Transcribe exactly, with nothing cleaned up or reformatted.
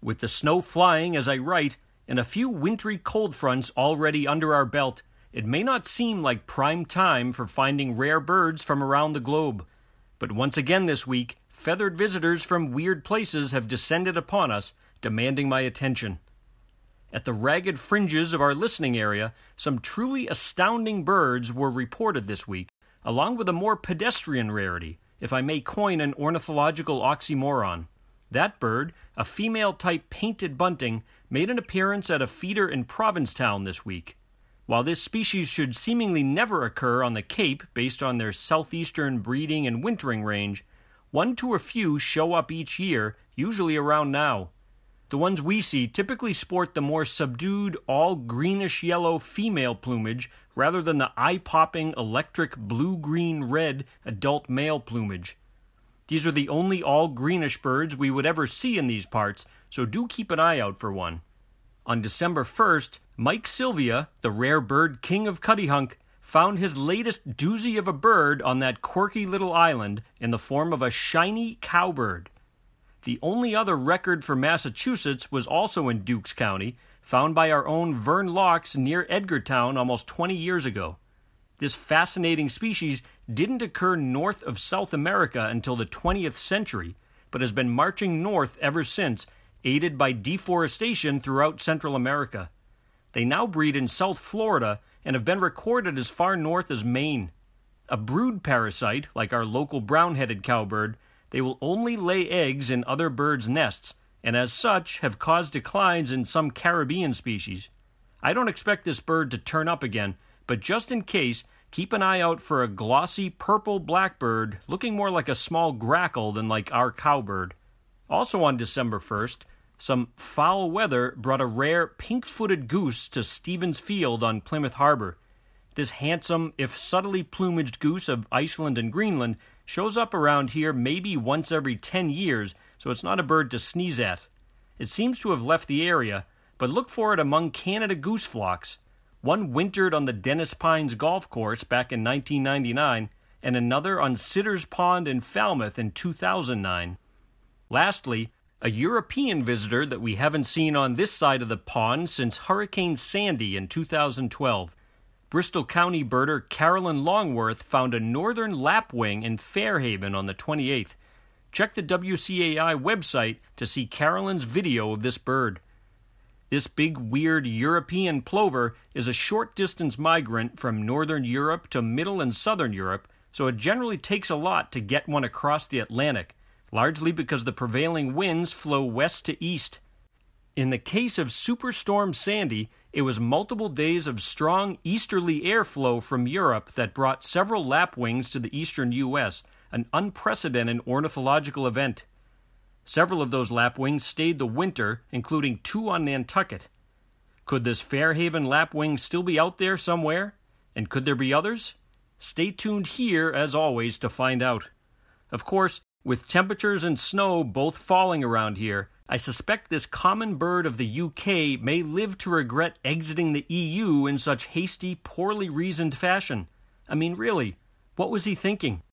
With the snow flying as I write, and a few wintry cold fronts already under our belt, it may not seem like prime time for finding rare birds from around the globe. But once again this week, feathered visitors from weird places have descended upon us, demanding my attention. At the ragged fringes of our listening area, some truly astounding birds were reported this week, along with a more pedestrian rarity, if I may coin an ornithological oxymoron. That bird, a female-type painted bunting, made an appearance at a feeder in Provincetown this week. While this species should seemingly never occur on the Cape based on their southeastern breeding and wintering range, one to a few show up each year, usually around now. The ones we see typically sport the more subdued, all greenish-yellow female plumage rather than the eye-popping electric blue-green-red adult male plumage. These are the only all-greenish birds we would ever see in these parts, so do keep an eye out for one. On December first, Mike Sylvia, the rare bird king of Cuttyhunk, found his latest doozy of a bird on that quirky little island in the form of a shiny cowbird. The only other record for Massachusetts was also in Dukes County, found by our own Vern Locks near Edgartown almost twenty years ago. This fascinating species didn't occur north of South America until the twentieth century, but has been marching north ever since, aided by deforestation throughout Central America. They now breed in South Florida and have been recorded as far north as Maine. A brood parasite, like our local brown-headed cowbird, they will only lay eggs in other birds' nests, and as such have caused declines in some Caribbean species. I don't expect this bird to turn up again, but just in case, keep an eye out for a glossy purple blackbird looking more like a small grackle than like our cowbird. Also on December first, some foul weather brought a rare pink-footed goose to Stevens Field on Plymouth Harbor. This handsome, if subtly plumaged goose of Iceland and Greenland shows up around here maybe once every ten years, so it's not a bird to sneeze at. It seems to have left the area, but look for it among Canada goose flocks. One wintered on the Dennis Pines golf course back in nineteen ninety-nine, and another on Sitter's Pond in Falmouth in two thousand nine. Lastly, a European visitor that we haven't seen on this side of the pond since Hurricane Sandy in two thousand twelve. Bristol County birder Carolyn Longworth found a northern lapwing in Fairhaven on the twenty-eighth. Check the W C A I website to see Carolyn's video of this bird. This big, weird European plover is a short-distance migrant from northern Europe to middle and southern Europe, so it generally takes a lot to get one across the Atlantic, largely because the prevailing winds flow west to east. In the case of Superstorm Sandy, it was multiple days of strong easterly airflow from Europe that brought several lapwings to the eastern U S, an unprecedented ornithological event. Several of those lapwings stayed the winter, including two on Nantucket. Could this Fairhaven lapwing still be out there somewhere? And could there be others? Stay tuned here, as always, to find out. Of course, with temperatures and snow both falling around here, I suspect this common bird of the U K may live to regret exiting the E U in such hasty, poorly reasoned fashion. I mean, really, what was he thinking?